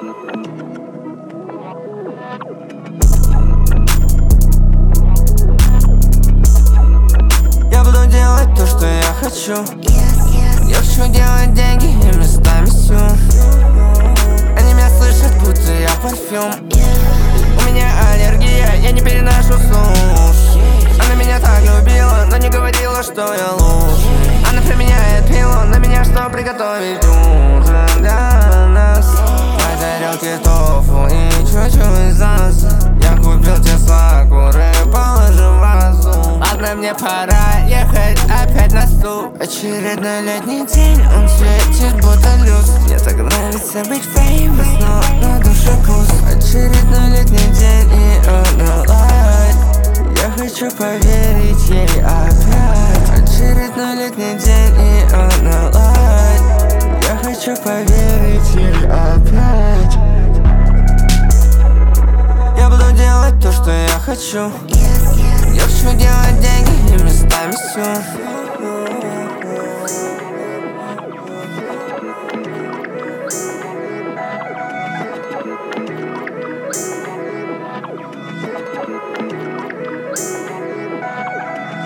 Я буду делать то, что я хочу. Я хочу делать деньги и местами всю. Они меня слышат, будто я парфюм. У меня аллергия, я не переношу суши. Она меня так любила, но не говорила, что я лучше. Она применяет пилу на меня, чтобы приготовить ужин для нас. По тарелке тофу и чуть-чуть саса. Я купил те сакуры, положил в вазу. Ладно, мне пора ехать опять на стул. Очередной летний день, он светит будто люстр. Мне так нравится быть famous, но на душе пуст. Очередной летний день, и она light. Я хочу поверить ей опять. Очередной летний день, и она light. Я хочу поверить ей опять. Я буду делать то, что я хочу. Я хочу делать деньги и местами всю.